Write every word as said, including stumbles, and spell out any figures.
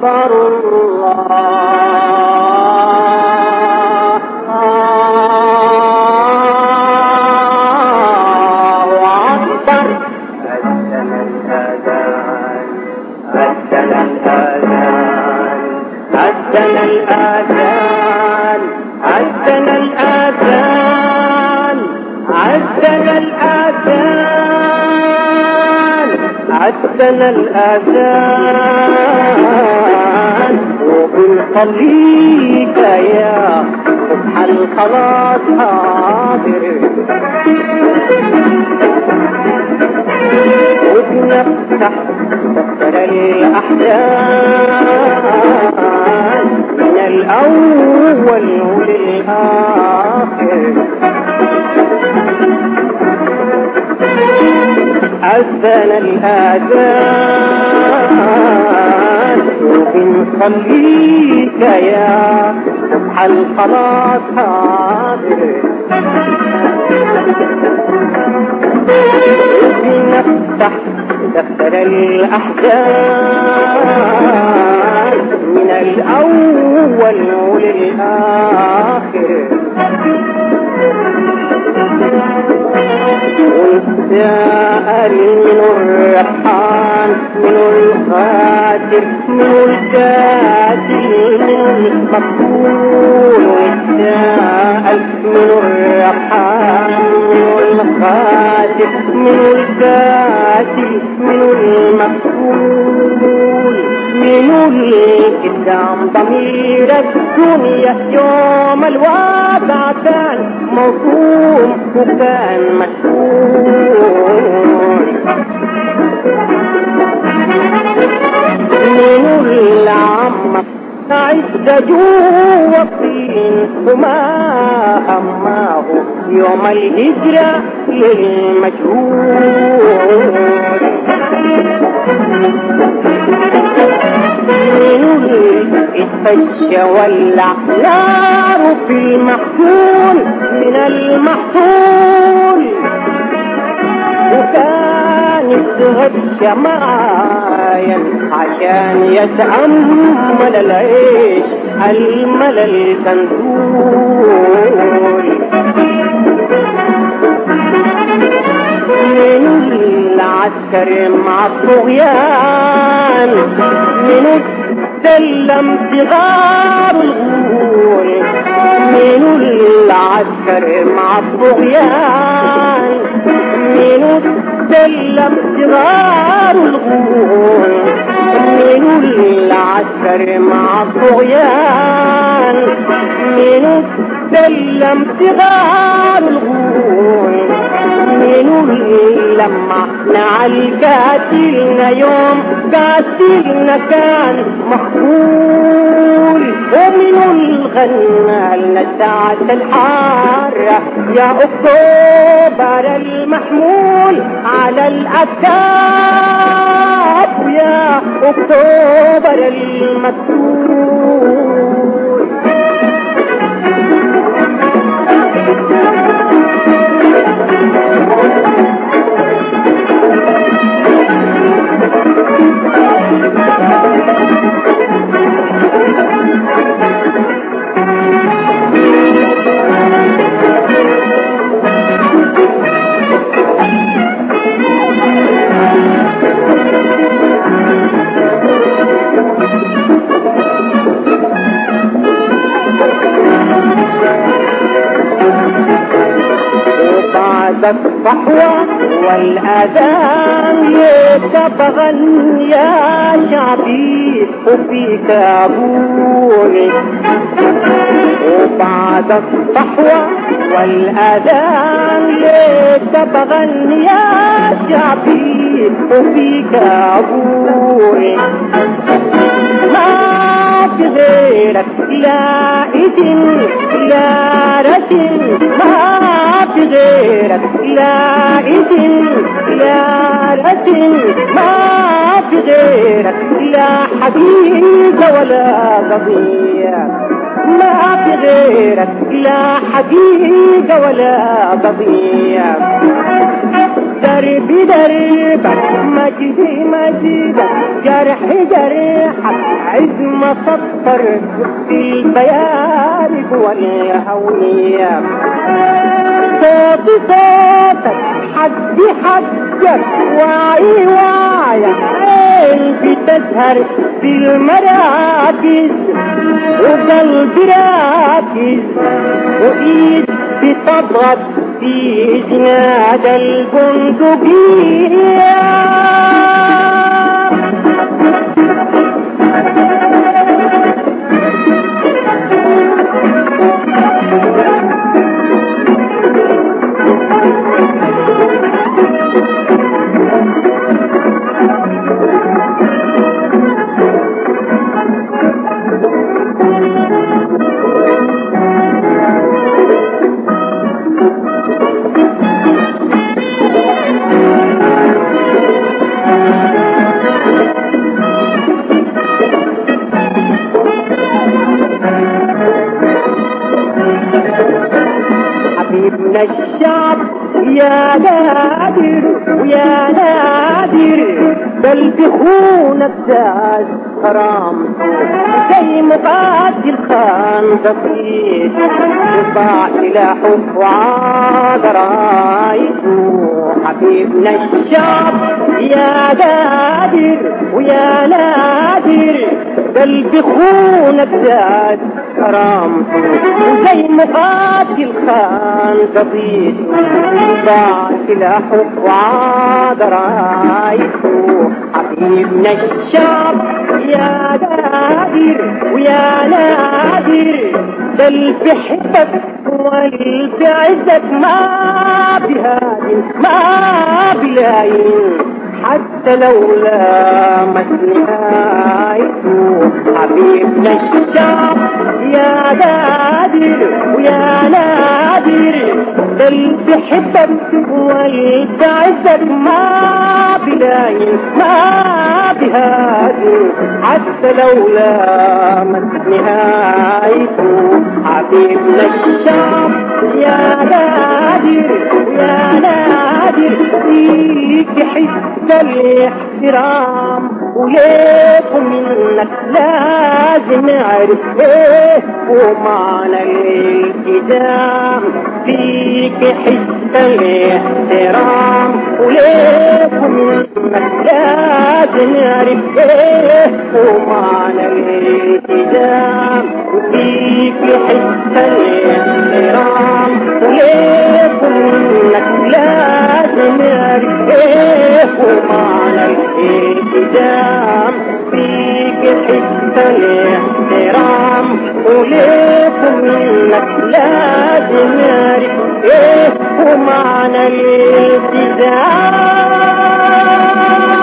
أكبر الله أكبر. أذن الأذان أذن الأذان أذن الأذان أذن الأذان أذن الأذان أذن الأذان وبنصليك يا صبح الخلاص حاضر وبنفتح دفتر الأحزان من الأول وللآخر. أذن الأذان وبنصليك يا صبح الخلاص حاضر وبنفتح دفتر الأحزان من الأول وللآخر. والسائل من الرحمن من القاتل من الكاتل من المقتول. والسائل من الرحمن من القاتل من الكاتل من المقتول. من القدام ضمير الدنيا يوم الوضع كان موهوم وكان مشهور. من العمة عز جوا الطين وما هماه يوم الهجرة للمجهول. من الفش ولع نار في المحصول من المحصول. وكان يتغشى معايا عشان يتأمل العيش الملل تنزول. من العسكر مع الطغيان من السلم صغار الغول. من العسكر مع الطغيان من السلم صغار الغول. من العسكر مع الطغيان من السلم صغار الغول. من لما نعل قاتلنا يوم قاتلنا كان مقبول. ومن الغنى لنا ساعة الحارة يا أكتوبر المحمول على الأكتاف يا أكتوبر المقتول. الصحوة والأذان يتبغى يا شعبي وفي كابولي. وبعد الصحوة والأذان يتبغى يا شعبي وفي كابولي. ما في غيرك لا إذن لا رسم. ما في غيرك لا إذن لا رسم. ما في غيرك لا حقيقة ولا قضية. ما في غيرك لا حقيقة ولا قضية. دربي دربك مجدي مجدك جرحي جرحك عزم سطر في البيان والهوية صوتي صوتك حدي حدك وعي وعيك قلبي تزهر في المراكز وقلبي راكز وإيد بتضغط في زناد البندقية حبيبنا الشعب يا نادر ويا نادر بل بخونك زاد حرام زي مقاتل خان بسيط يطبع سلاحه وعاد رايته حبيبنا الشعب يا نادر ويا نادر بل بخونك زاد حرام زي مقاتل خان بسيط ضاع سلاحه وعاد رايته حبيبنا الشعب يا نادر ويا نادر بل بحبك والبعزك ما بهادي ما بلاين حتى لو لامت نهايته حبيبنا الشعب يا نادر ويا نادر بل بحبك والبعزك ما بلاين ما بهادي حتى لو لامت نهايته حبيبنا الشعب يا نادر يا نادر فيك حس الاحترام وليكم منك لازم نعرف ايه ومعنى الالتزام فيك حس الاحترام وليكم منك لازم نعرف ايه ومعنى الالتزام فيك حس الاحترام وليكم منك لازم نعرف ايه ومعنى الالتزام فيك حس الاحترام وليكم منك لازم نعرف ايه ومعنى الالتزام